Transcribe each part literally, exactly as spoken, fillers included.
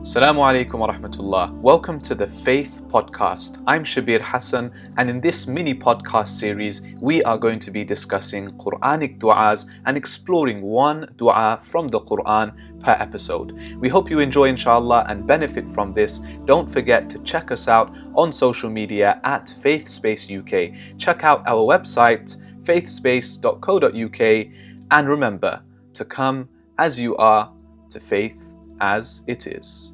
Assalamu alaikum wa rahmatullah. Welcome to the Faith Podcast. I'm Shabir Hassan, and in this mini podcast series, we are going to be discussing Quranic du'as and exploring one du'a from the Quran per episode. We hope you enjoy, inshallah, and benefit from this. Don't forget to check us out on social media at FaithSpace U K. Check out our website, faithspace dot co dot U K, and remember to come as you are to faith as it is.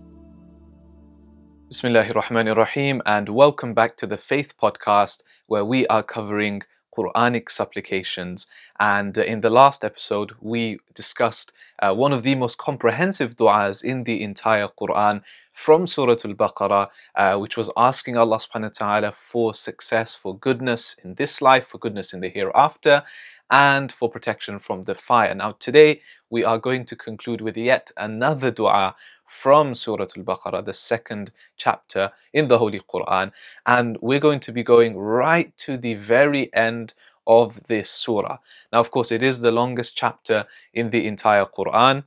Bismillahir Rahmanir Rahim, and welcome back to the Faith Podcast, where we are covering Quranic supplications. And in the last episode, we discussed uh, one of the most comprehensive du'as in the entire Quran from Surah Al-Baqarah, uh, which was asking Allah subhanahu wa ta'ala for success, for goodness in this life, for goodness in the hereafter, and for protection from the fire. Now today we are going to conclude with yet another dua from Surah Al-Baqarah, the second chapter in the Holy Quran, and we're going to be going right to the very end of this surah. Now of course it is the longest chapter in the entire Quran,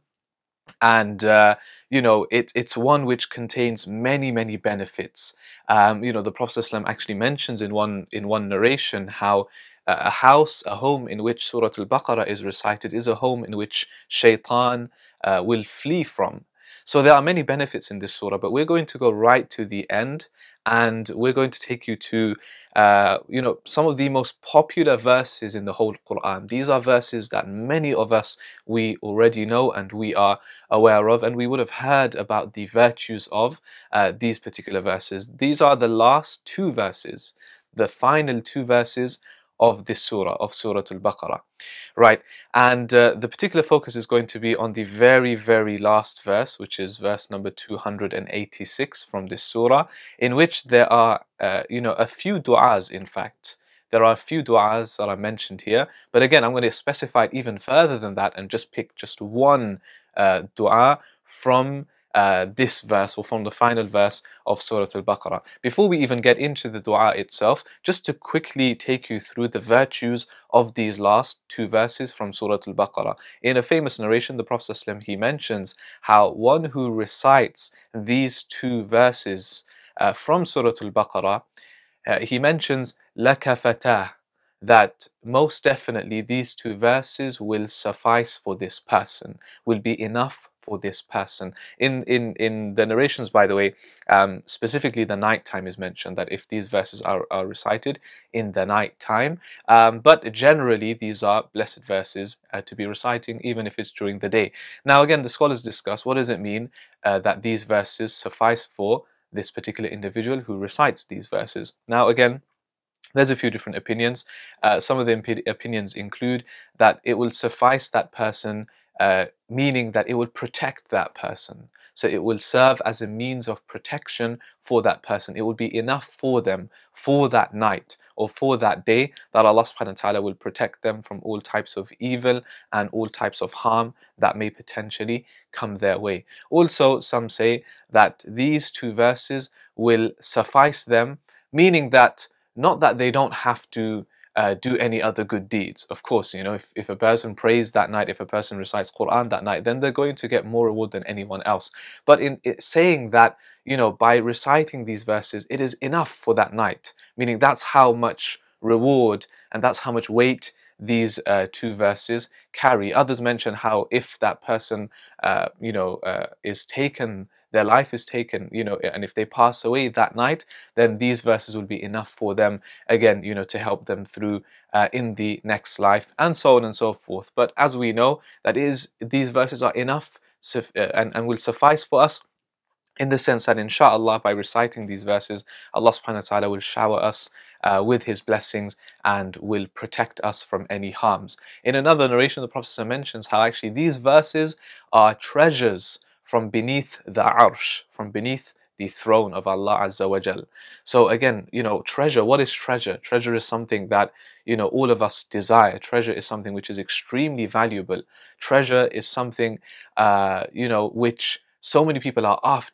and uh, you know it, it's one which contains many many benefits. Um, you know the Prophet ﷺ actually mentions in one in one narration how a house, a home in which Surah Al-Baqarah is recited is a home in which shaitan uh, will flee from. So there are many benefits in this surah, but we're going to go right to the end, and we're going to take you to uh, you know some of the most popular verses in the whole Quran. These are verses that many of us we already know and we are aware of, and we would have heard about the virtues of uh, these particular verses. These are the last two verses, the final two verses of this surah, of Surah Al-Baqarah, right? And uh, the particular focus is going to be on the very, very last verse, which is verse number two hundred eighty-six from this surah, in which there are, uh, you know, a few du'as, in fact. There are a few du'as that are mentioned here, but again, I'm going to specify it even further than that and just pick just one uh, du'a from Uh, this verse, or from the final verse of Surah Al-Baqarah. Before we even get into the dua itself, just to quickly take you through the virtues of these last two verses from Surah Al-Baqarah. In a famous narration, the Prophet ﷺ, he mentions how one who recites these two verses uh, from Surah Al-Baqarah, uh, he mentions لَكَ فَتَاهُ, that most definitely these two verses will suffice for this person, will be enough for this person. In in in the narrations, by the way, um, specifically the night time is mentioned, that if these verses are, are recited in the night time, um, but generally these are blessed verses uh, to be reciting even if it's during the day. Now again, the scholars discuss what does it mean uh, that these verses suffice for this particular individual who recites these verses. Now again, there's a few different opinions. Uh, some of the imp- opinions include that it will suffice that person, uh, meaning that it will protect that person. So it will serve as a means of protection for that person. It will be enough for them for that night or for that day, that Allah subhanahu wa ta'ala will protect them from all types of evil and all types of harm that may potentially come their way. Also, some say that these two verses will suffice them, meaning that not that they don't have to uh, do any other good deeds. Of course, you know, if, if a person prays that night, if a person recites Quran that night, then they're going to get more reward than anyone else. But in it, saying that, you know, by reciting these verses, it is enough for that night, meaning that's how much reward and that's how much weight these uh, two verses carry. Others mention how if that person, uh, you know, uh, is taken their life is taken, you know, and if they pass away that night, then these verses will be enough for them, again, you know, to help them through uh, in the next life, and so on and so forth. But as we know, that is, these verses are enough uh, and, and will suffice for us, in the sense that inshallah, by reciting these verses, Allah subhanahu wa ta'ala will shower us uh, with his blessings and will protect us from any harms. In another narration, the Prophet mentions how actually these verses are treasures from beneath the arsh, from beneath the throne of Allah Azza wa Jal. So again, you know, treasure, what is treasure? Treasure is something that, you know, all of us desire. Treasure is something which is extremely valuable. Treasure is something, uh, you know, which so many people are after.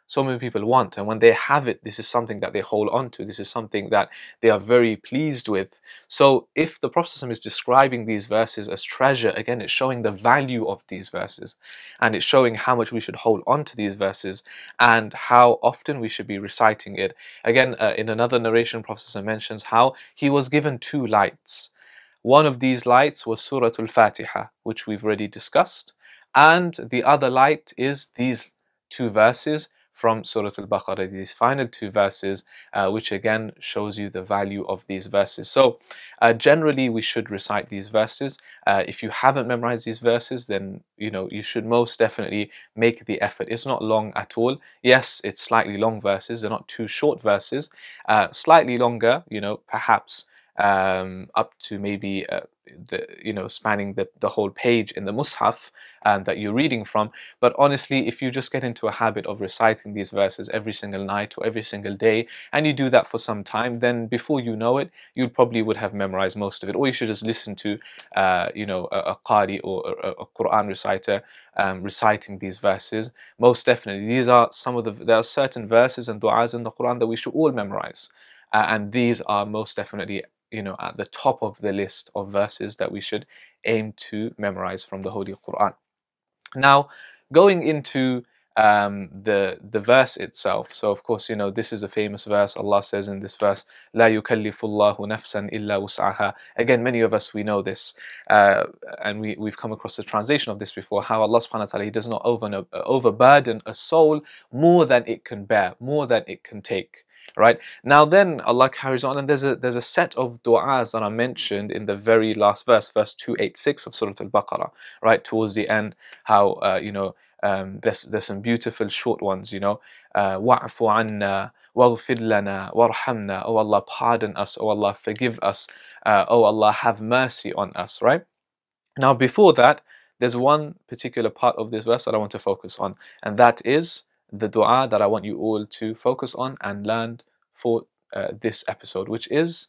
so many people want, and when they have it, this is something that they hold on to, this is something that they are very pleased with. So if the Prophet is describing these verses as treasure, again, it's showing the value of these verses, and it's showing how much we should hold on to these verses and how often we should be reciting it. Again, uh, in another narration, Prophet mentions how he was given two lights. One of these lights was Surah Al-Fatiha, which we've already discussed, and the other light is these two verses from Surah Al-Baqarah, these final two verses, uh, which again shows you the value of these verses. So uh, generally we should recite these verses. Uh, if you haven't memorized these verses, then you know you should most definitely make the effort. It's not long at all. Yes, it's slightly long verses, they're not too short verses, uh, slightly longer, you know, perhaps um, up to maybe uh, the you know spanning the, the whole page in the Mus'haf um, that you're reading from. But honestly, if you just get into a habit of reciting these verses every single night or every single day, and you do that for some time, then before you know it, you probably would have memorized most of it. Or you should just listen to uh, you know a, a qari or a, a Quran reciter um, reciting these verses. Most definitely, these are some of the there are certain verses and du'as in the Quran that we should all memorize, uh, and these are most definitely you know at the top of the list of verses that we should aim to memorize from the Holy Quran. Now, going into um, the the verse itself. So of course, you know this is a famous verse. Allah says in this verse, "La yukallifullahu nafsan illa wus'aha." Again, many of us we know this, uh, and we we've come across the translation of this before. How Allah Subhanahu wa Taala He does not over overburden a soul more than it can bear, more than it can take. Right now, then Allah carries on, and there's a there's a set of du'as that are mentioned in the very last verse, verse two eighty-six of Surah Al-Baqarah. Right towards the end, how uh, you know um, there's there's some beautiful short ones. You know, wa'fu anna, waghfir lana, warhamna. Oh Allah, pardon us. Oh Allah, forgive us. Uh, oh Allah, have mercy on us. Right now, before that, there's one particular part of this verse that I want to focus on, and that is the dua that I want you all to focus on and learn for uh, this episode, which is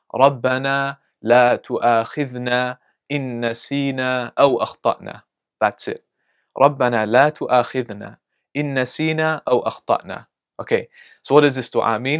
رَبَّنَا لَا تُؤَاخِذْنَا إِن نَسِينَا أَوْ أَخْطَأْنَا. That's it. رَبَّنَا لَا تُؤَاخِذْنَا إِن نَسِينَا أَوْ أَخْطَأْنَا. Okay, so what does this dua mean?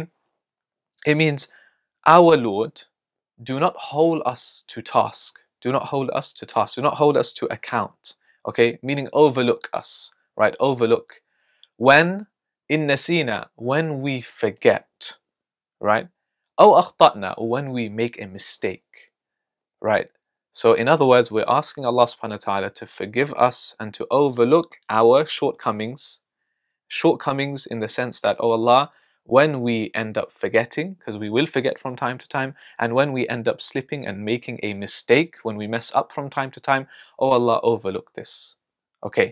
It means, our Lord, do not hold us to task. Do not hold us to task. Do not hold us to account. Okay, meaning overlook us, right? Overlook. When in nasina, when we forget, right? أو أخطأنا, or when we make a mistake, right? So in other words, we're asking Allah subhanahu wa ta'ala to forgive us and to overlook our shortcomings. Shortcomings in the sense that, oh Allah, when we end up forgetting, because we will forget from time to time, and when we end up slipping and making a mistake, when we mess up from time to time, oh Allah, overlook this. Okay,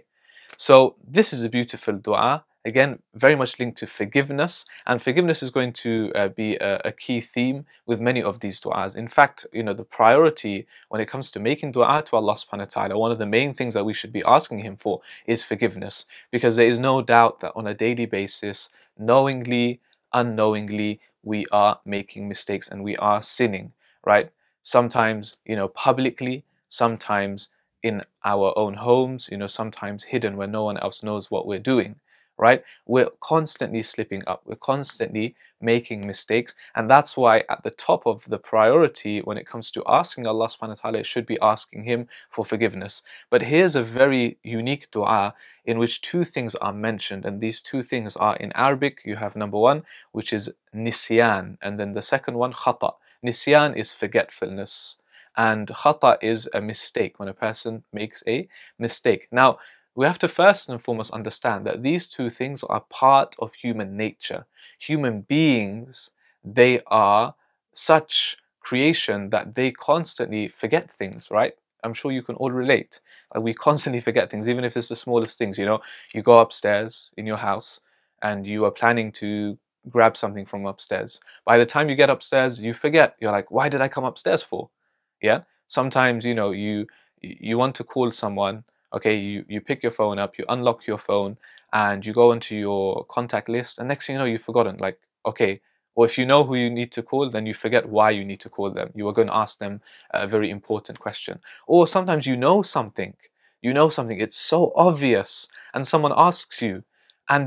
so this is a beautiful dua. Again, very much linked to forgiveness, and forgiveness is going to uh, be a, a key theme with many of these du'as. In fact, you know, the priority when it comes to making du'a to Allah subhanahu wa ta'ala, one of the main things that we should be asking Him for is forgiveness, because there is no doubt that on a daily basis, knowingly, unknowingly, we are making mistakes and we are sinning, right? Sometimes, you know, publicly, sometimes in our own homes, you know, sometimes hidden where no one else knows what we're doing. Right? We're constantly slipping up, we're constantly making mistakes, and that's why at the top of the priority when it comes to asking Allah subhanahu wa ta'ala, it should be asking Him for forgiveness. But here's a very unique dua in which two things are mentioned, and these two things are in Arabic. You have number one, which is nisyan, and then the second one, khata. Nisyan is forgetfulness, and khata is a mistake, when a person makes a mistake. Now, we have to first and foremost understand that these two things are part of human nature. Human beings, they are such creation that they constantly forget things, right? I'm sure you can all relate. Like, we constantly forget things, even if it's the smallest things. You know, you go upstairs in your house and you are planning to grab something from upstairs. By the time you get upstairs, you forget. You're like, why did I come upstairs for? Yeah. Sometimes, you know, you you want to call someone. Okay, you, you pick your phone up, you unlock your phone, and you go into your contact list, and next thing you know, you've forgotten. Like, okay, well, if you know who you need to call, then you forget why you need to call them. You are going to ask them a very important question. Or sometimes you know something, you know something, it's so obvious, and someone asks you, and then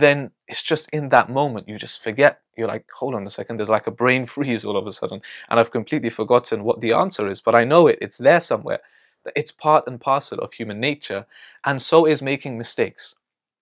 it's just in that moment you just forget. You're like, hold on a second, there's like a brain freeze all of a sudden, and I've completely forgotten what the answer is, but I know it, it's there somewhere. It's part and parcel of human nature, and so is making mistakes.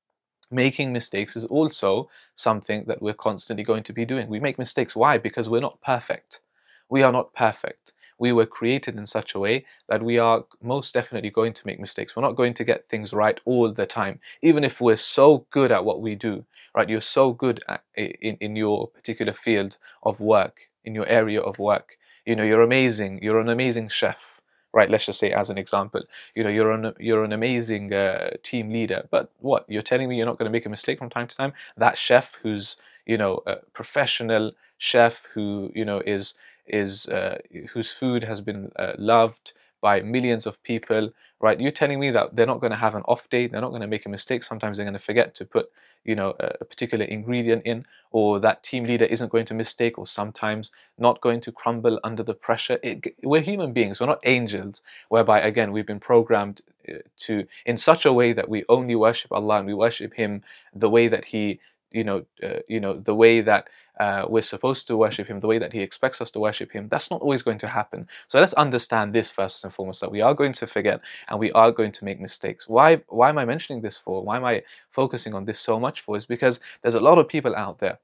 Making mistakes is also something that we're constantly going to be doing. We make mistakes. Why? Because we're not perfect. We are not perfect. We were created in such a way that we are most definitely going to make mistakes. We're not going to get things right all the time, even if we're so good at what we do, right? You're so good at, in, in your particular field of work, in your area of work. You know, you're amazing. You're an amazing chef, right? Let's just say as an example, you know, you're an, you're an amazing uh, team leader, but what, you're telling me you're not going to make a mistake from time to time? That chef who's, you know, a professional chef who, you know, is is uh, whose food has been uh, loved by millions of people, right? You're telling me that they're not going to have an off day, they're not going to make a mistake. Sometimes they're going to forget to put, you know, a, a particular ingredient in, or that team leader isn't going to mistake, or sometimes not going to crumble under the pressure. It, we're human beings, we're not angels, whereby again we've been programmed uh, to in such a way that we only worship Allah, and we worship Him the way that He, you know, uh, you know, the way that uh, we're supposed to worship Him, the way that He expects us to worship Him. That's not always going to happen. So let's understand this first and foremost, that we are going to forget and we are going to make mistakes. Why, why am I mentioning this for? Why am I focusing on this so much for? Is because there's a lot of people out there,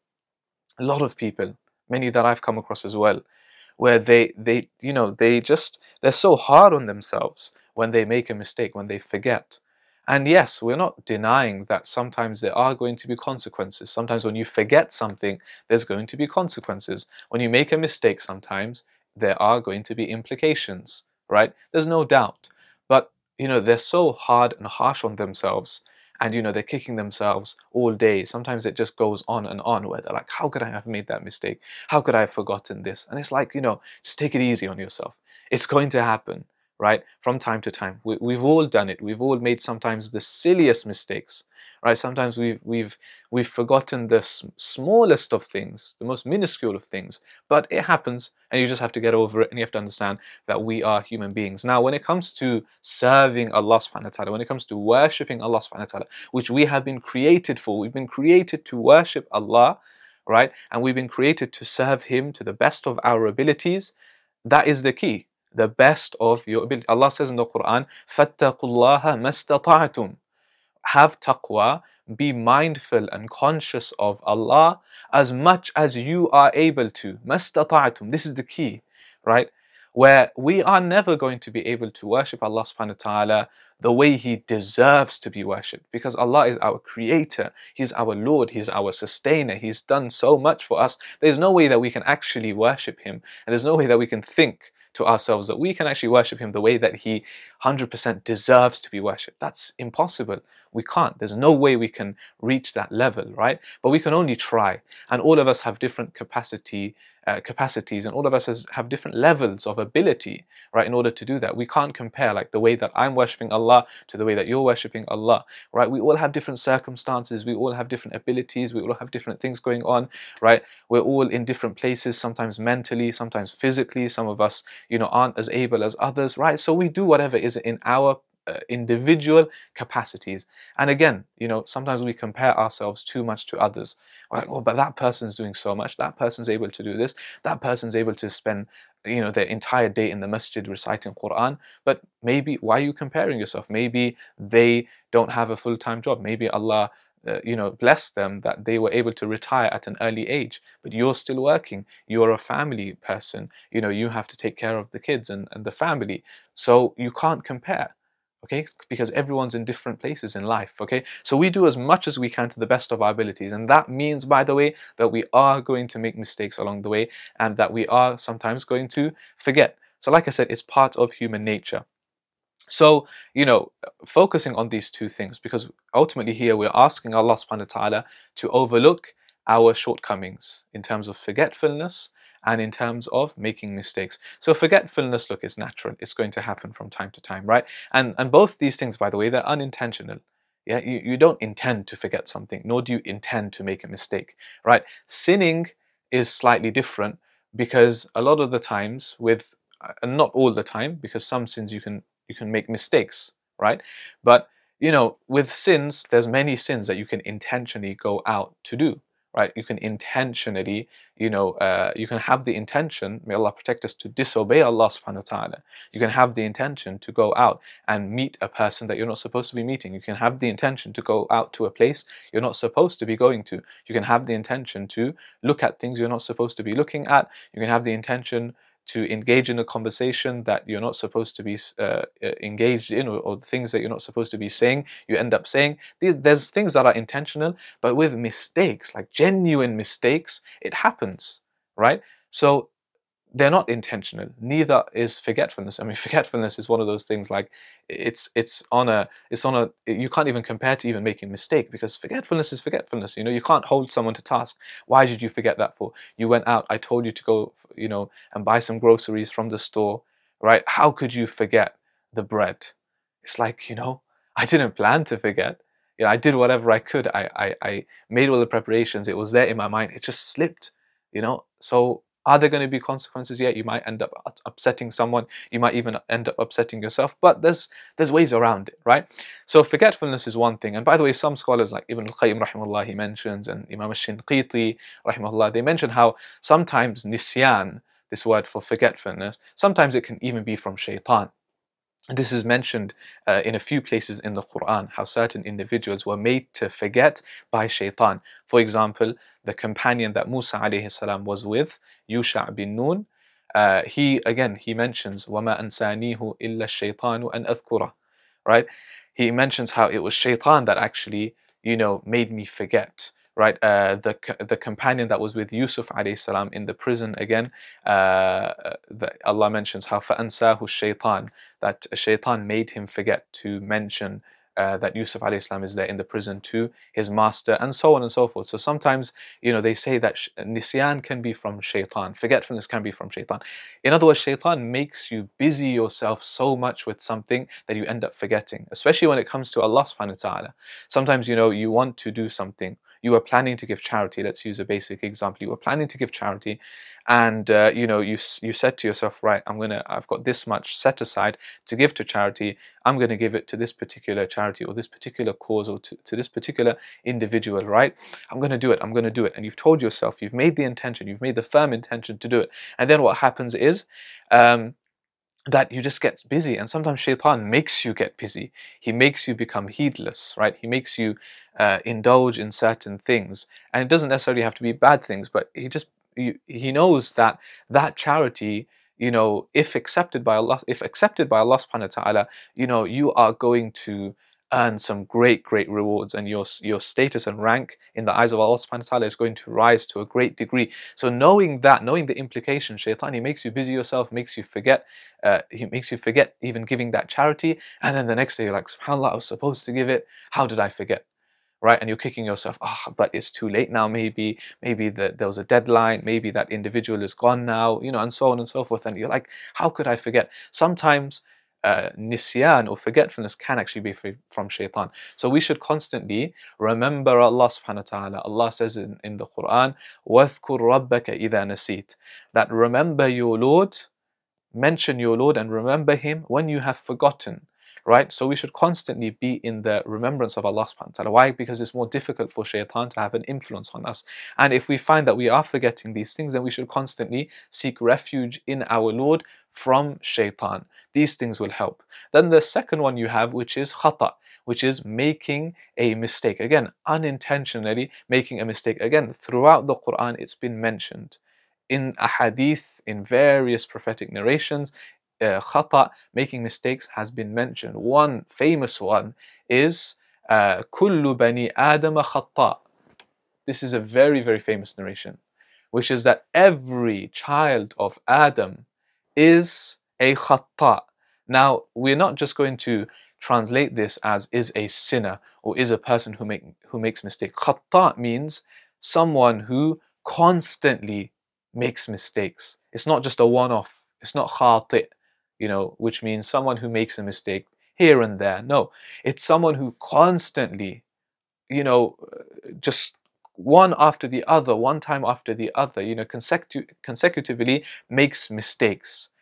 a lot of people, many that I've come across as well, where they, they, you know, they just, they're so hard on themselves when they make a mistake, when they forget. And yes, we're not denying that sometimes there are going to be consequences. Sometimes when you forget something, there's going to be consequences. When you make a mistake, sometimes there are going to be implications, right? There's no doubt. But, you know, they're so hard and harsh on themselves, and, you know, they're kicking themselves all day. Sometimes it just goes on and on, where they're like, how could I have made that mistake? How could I have forgotten this? And it's like, you know, just take it easy on yourself. It's going to happen, right? From time to time. We, we've all done it. We've all made sometimes the silliest mistakes, right? Sometimes we've, we've, we've forgotten the smallest of things, the most minuscule of things, but it happens, and you just have to get over it, and you have to understand that we are human beings. Now, when it comes to serving Allah subhanahu wa ta'ala, when it comes to worshipping Allah subhanahu wa ta'ala, which we have been created for, we've been created to worship Allah, right? And we've been created to serve Him to the best of our abilities. That is the key. The best of your ability. Allah says in the Quran, فَاتَّقُوا اللَّهَ مَا اسْتَطَعْتُمْ. Have taqwa, be mindful and conscious of Allah as much as you are able to. مَا اسْتَطَعْتُمْ. This is the key, right? Where we are never going to be able to worship Allah subhanahu wa ta'ala the way He deserves to be worshipped, because Allah is our creator, He's our Lord, He's our sustainer, He's done so much for us. There's no way that we can actually worship Him, and there's no way that we can think to ourselves that we can actually worship Him the way that He one hundred percent deserves to be worshipped. That's impossible. We can't. There's no way we can reach that level, right? But we can only try. And all of us have different capacity, uh, capacities, and all of us has, have different levels of ability, right, in order to do that. We can't compare like the way that I'm worshipping Allah to the way that you're worshipping Allah, right? We all have different circumstances. We all have different abilities. We all have different things going on, right? We're all in different places, sometimes mentally, sometimes physically. Some of us, you know, aren't as able as others, right? So we do whatever is in our uh, individual capacities. And again, you know, sometimes we compare ourselves too much to others. We're like, oh, but that person's doing so much. That person's able to do this. That person's able to spend, you know, their entire day in the masjid reciting Quran. But maybe, why are you comparing yourself? Maybe they don't have a full-time job. Maybe Allah Uh, you know, bless them that they were able to retire at an early age, but you're still working. You're a family person. You know, you have to take care of the kids and, and the family. So you can't compare, okay? Because everyone's in different places in life, okay? So we do as much as we can to the best of our abilities. And that means, by the way, that we are going to make mistakes along the way, and that we are sometimes going to forget. So like I said, it's part of human nature. So, you know, focusing on these two things, because ultimately here we're asking Allah subhanahu wa ta'ala to overlook our shortcomings in terms of forgetfulness and in terms of making mistakes. So forgetfulness, look, is natural. It's going to happen from time to time, right? And and both these things, by the way, they're unintentional. Yeah, you, you don't intend to forget something, nor do you intend to make a mistake, right? Sinning is slightly different, because a lot of the times with, and not all the time, because some sins you can you can make mistakes, right? But you know, with sins, there's many sins that you can intentionally go out to do, right? You can intentionally, you know, uh, you can have the intention, may Allah protect us, to disobey Allah subhanahu wa ta'ala. You can have the intention to go out and meet a person that you're not supposed to be meeting. You can have the intention to go out to a place you're not supposed to be going to. You can have the intention to look at things you're not supposed to be looking at. You can have the intention to engage in a conversation that you're not supposed to be uh, engaged in, or, or things that you're not supposed to be saying, you end up saying. These, there's things that are intentional, but with mistakes, like genuine mistakes, it happens, right? So they're not intentional. Neither is forgetfulness. I mean, forgetfulness is one of those things, like it's it's on a it's on a you can't even compare to even making a mistake, because forgetfulness is forgetfulness. You know, you can't hold someone to task. Why did you forget that for? You went out, I told you to go, you know, and buy some groceries from the store, right? How could you forget the bread? It's like, you know, I didn't plan to forget. You know, I did whatever I could. I I, I made all the preparations. It was there in my mind. It just slipped, you know. So are there going to be consequences? Yeah, you might end up upsetting someone. You might even end up upsetting yourself. But there's there's ways around it, right? So forgetfulness is one thing. And by the way, some scholars like Ibn al-Qayyim rahimahullah, he mentions, and Imam al-Shinqiti rahimahullah, they mention how sometimes nisyan, this word for forgetfulness, sometimes it can even be from shaitan. And this is mentioned uh, in a few places in the Quran, how certain individuals were made to forget by shaitan. For example, the companion that Musa alayhi salam was with, Yusha bin Nun, uh, he again he mentions وَمَا أَنْسَانِيهُ إِلَّا الشَّيْطَانُ أَنْ أَذْكُرَهُ, right? He mentions how it was shaitan that actually, you know, made me forget. Right, uh, the the companion that was with Yusuf alayhi salam in the prison again, uh, the, Allah mentions how فَأَنْسَاهُ الشَّيْطَانُ, that shaitan made him forget to mention uh, that Yusuf alayhi salam is there in the prison to his master, and so on and so forth. So sometimes, you know, they say that nisyan can be from shaitan, forgetfulness can be from shaitan. In other words, shaitan makes you busy yourself so much with something that you end up forgetting, especially when it comes to Allah subhanahu wa ta'ala. Sometimes, you know, you want to do something. You were planning to give charity. Let's use a basic example. You were planning to give charity, and uh, you know, you you said to yourself, right, I'm gonna, I've got this much set aside to give to charity. I'm gonna give it to this particular charity or this particular cause or to, to this particular individual, right? I'm gonna do it. I'm gonna do it. And you've told yourself, you've made the intention, you've made the firm intention to do it. And then what happens is, um, that you just get busy, and sometimes shaitan makes you get busy. He makes you become heedless, right? He makes you uh, indulge in certain things, and it doesn't necessarily have to be bad things, but he just you, he knows that that charity, you know, if accepted by Allah, if accepted by Allah subhanahu wa ta'ala, you know, you are going to earn some great, great rewards, and your your status and rank in the eyes of Allah subhanahu wa ta'ala is going to rise to a great degree. So knowing that, knowing the implication, shaitan, he makes you busy yourself, makes you forget, uh, he makes you forget even giving that charity, and then the next day you're like, subhanAllah, I was supposed to give it, how did I forget? Right? And you're kicking yourself, ah, oh, but it's too late now, maybe, maybe the, there was a deadline, maybe that individual is gone now, you know, and so on and so forth. And you're like, how could I forget? Sometimes uh, nisyan or forgetfulness can actually be from shaitan. So we should constantly remember Allah subhanahu wa ta'ala. Allah says in, in the Quran, وَاذْكُرْ رَبَّكَ إِذَا نَسِيتَ, that remember your Lord, mention your Lord and remember Him when you have forgotten. Right? So we should constantly be in the remembrance of Allah subhanahu wa ta'ala. Why? Because it's more difficult for shaitan to have an influence on us. And if we find that we are forgetting these things, then we should constantly seek refuge in our Lord from shaitan. These things will help. Then the second one you have, which is khata, which is making a mistake. Again, unintentionally making a mistake. Again, throughout the Quran, it's been mentioned. In a hadith, in various prophetic narrations, Uh, khata, making mistakes, has been mentioned. One famous one is kullu bani Adam khata. This is a very, very famous narration, which is that every child of Adam is a khata. Now, we're not just going to translate this as is a sinner or is a person who make who makes mistakes. Khata means someone who constantly makes mistakes. It's not just a one-off. It's not khati, you know, which means someone who makes a mistake here and there. No, it's someone who constantly, you know, just one after the other, one time after the other, you know, consecu- consecutively makes mistakes.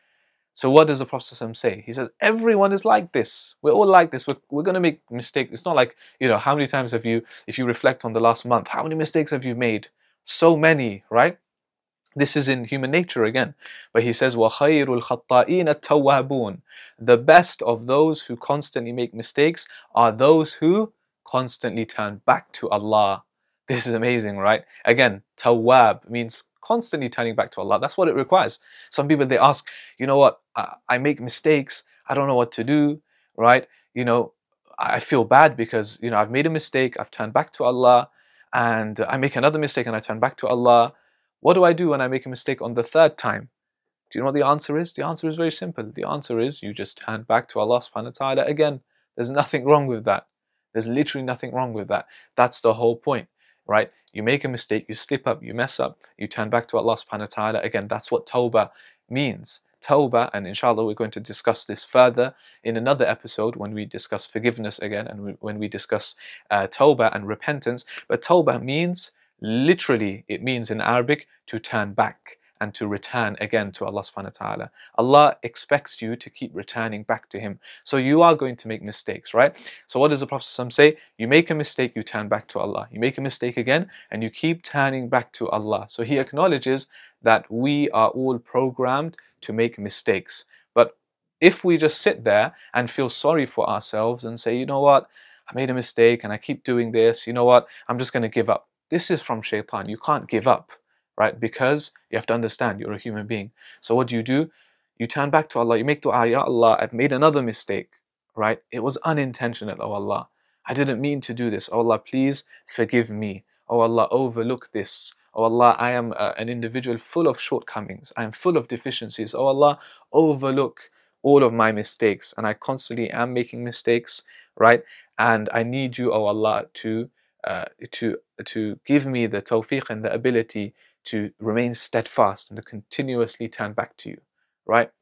So what does the Prophet say? He says, everyone is like this. We're all like this. We're, we're going to make mistakes. It's not like, you know, how many times have you, if you reflect on the last month, how many mistakes have you made? So many, right? This is in human nature again. But he says, وَخَيْرُ الْخَطَّائِينَ التَّوَّابُونَ. The best of those who constantly make mistakes are those who constantly turn back to Allah. This is amazing, right? Again, tawwab means constantly turning back to Allah. That's what it requires. Some people, they ask, you know what, I, I make mistakes. I don't know what to do, right? You know, I feel bad because, you know, I've made a mistake. I've turned back to Allah, and I make another mistake and I turn back to Allah. What do I do when I make a mistake on the third time? Do you know what the answer is? The answer is very simple. The answer is you just turn back to Allah subhanahu wa ta'ala again. There's nothing wrong with that. There's literally nothing wrong with that. That's the whole point, right? You make a mistake, you slip up, you mess up, you turn back to Allah subhanahu wa ta'ala again. That's what tawbah means. Tawbah, and inshallah we're going to discuss this further in another episode when we discuss forgiveness again, and we, when we discuss uh, tawbah and repentance. But tawbah means, literally, it means in Arabic to turn back and to return again to Allah subhanahu wa ta'ala. Allah expects you to keep returning back to Him. So you are going to make mistakes, right? So what does the Prophet say? You make a mistake, you turn back to Allah. You make a mistake again, and you keep turning back to Allah. So he acknowledges that we are all programmed to make mistakes. But if we just sit there and feel sorry for ourselves and say, you know what, I made a mistake and I keep doing this, you know what, I'm just going to give up. This is from shaitan. You can't give up, right? Because you have to understand you're a human being. So what do you do? You turn back to Allah. You make dua, Ya Allah, I've made another mistake, right? It was unintentional, oh Allah. I didn't mean to do this. Oh Allah, please forgive me. Oh Allah, overlook this. Oh Allah, I am uh, an individual full of shortcomings. I am full of deficiencies. Oh Allah, overlook all of my mistakes. And I constantly am making mistakes, right? And I need you, oh Allah, to uh, to to give me the tawfiq and the ability to remain steadfast and to continuously turn back to you, right?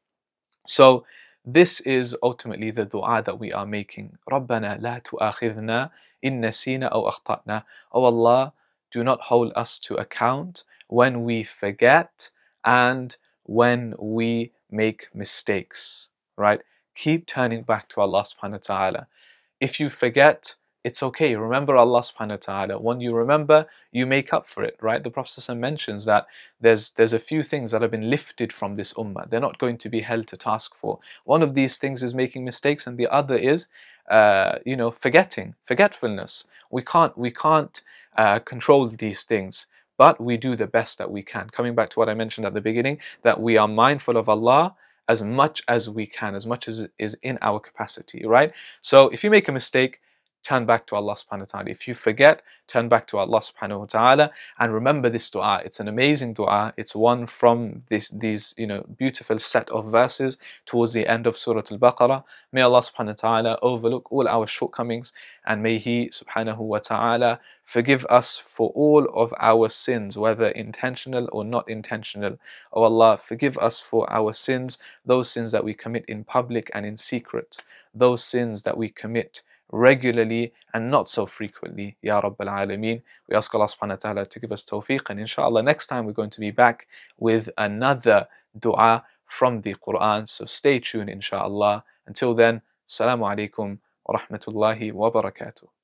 So this is ultimately the dua that we are making. رَبَّنَا لَا تُؤَاخِذْنَا إِن نَسِينَا أَوْ أَخْطَأْنَا. Oh Allah, do not hold us to account when we forget and when we make mistakes, right? Keep turning back to Allah subhanahu wa ta'ala. If you forget, it's okay. Remember Allah subhanahu wa ta'ala. When you remember, you make up for it, right? The Prophet mentions that there's there's a few things that have been lifted from this ummah. They're not going to be held to task for. One of these things is making mistakes, and the other is uh, you know, forgetting, forgetfulness. We can't we can't uh, control these things, but we do the best that we can. Coming back to what I mentioned at the beginning, that we are mindful of Allah as much as we can, as much as is in our capacity, right? So if you make a mistake, turn back to Allah subhanahu wa ta'ala. If you forget, turn back to Allah subhanahu wa ta'ala, and remember this dua. It's an amazing dua. It's one from this, these you know, beautiful set of verses towards the end of Surah Al-Baqarah. May Allah subhanahu wa ta'ala overlook all our shortcomings, and may He subhanahu wa ta'ala forgive us for all of our sins, whether intentional or not intentional. Oh Allah, forgive us for our sins, those sins that we commit in public and in secret, those sins that we commit regularly and not so frequently, Ya Rabbil Alameen. We ask Allah subhanahu wa ta'ala to give us tawfiq, and inshallah next time we're going to be back with another dua from the Quran, so stay tuned inshallah. Until then, Assalamu alaikum wa rahmatullahi wa barakatuh.